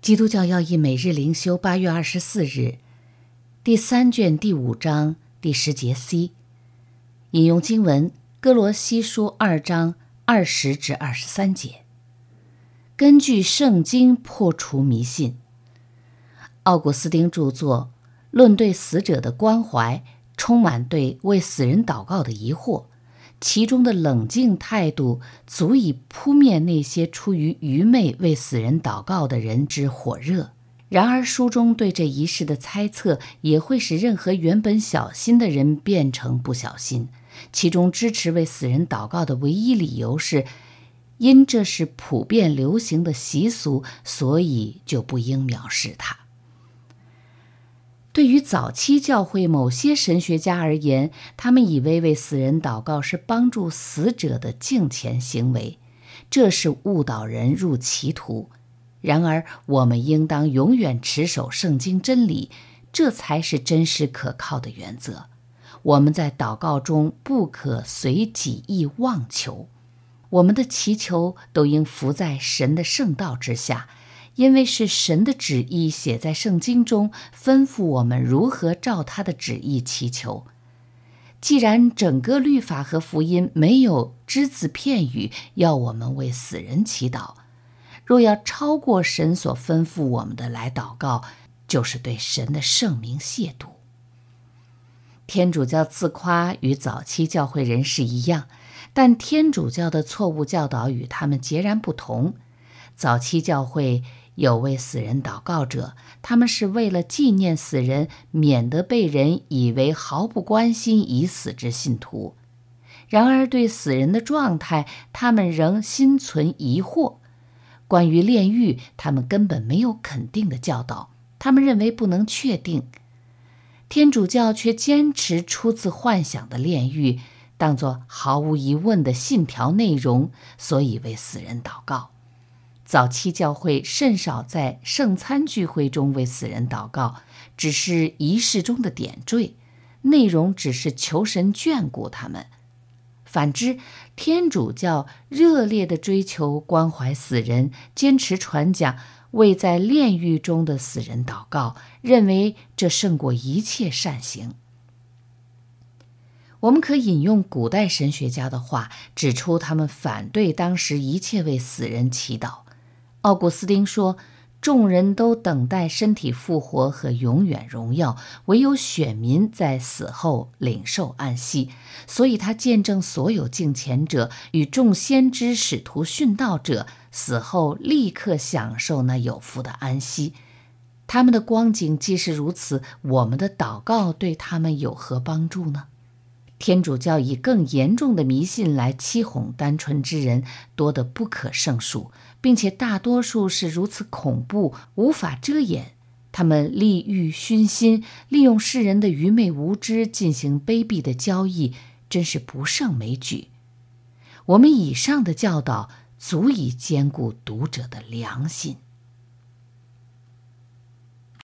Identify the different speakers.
Speaker 1: 基督教要义每日灵修8月24日，第3卷第5章第10节 C， 引用经文哥罗西书2章20至23节。根据圣经破除迷信。奥古斯丁著作《论对死者的关怀》充满对为死人祷告的疑惑，其中的冷静态度足以扑灭那些出于愚昧为死人祷告的人之火热。然而书中对这一事的猜测也会使任何原本小心的人变成不小心。其中支持为死人祷告的唯一理由是，因这是普遍流行的习俗，所以就不应藐视它。对于早期教会某些神学家而言，他们以为死人祷告是帮助死者的敬虔行为，这是误导人入歧途。然而我们应当永远持守圣经真理，这才是真实可靠的原则。我们在祷告中不可随己意妄求，我们的祈求都应伏在神的圣道之下，因为是神的旨意写在圣经中，吩咐我们如何照他的旨意祈求。既然整个律法和福音没有只字片语要我们为死人祈祷，若要超过神所吩咐我们的来祷告，就是对神的圣名亵渎。天主教自夸与早期教会人士一样，但天主教的错误教导与他们截然不同。早期教会有为死人祷告者，他们是为了纪念死人，免得被人以为毫不关心已死之信徒。然而对死人的状态，他们仍心存疑惑。关于炼狱，他们根本没有肯定的教导，他们认为不能确定。天主教却坚持出自幻想的炼狱，当作毫无疑问的信条内容，所以为死人祷告。早期教会甚少在圣餐聚会中为死人祷告，只是仪式中的点缀，内容只是求神眷顾他们。反之，天主教热烈地追求关怀死人，坚持传讲为在炼狱中的死人祷告，认为这胜过一切善行。我们可引用古代神学家的话，指出他们反对当时一切为死人祈祷。奥古斯丁说，众人都等待身体复活和永远荣耀，唯有选民在死后领受安息，所以他见证所有敬虔者与众先知使徒殉道者死后立刻享受那有福的安息。他们的光景既是如此，我们的祷告对他们有何帮助呢？天主教以更严重的迷信来欺哄单纯之人多得不可胜数，并且大多数是如此恐怖，无法遮掩。他们利欲熏心，利用世人的愚昧无知进行卑鄙的交易，真是不胜枚举。我们以上的教导足以兼顾读者的良心。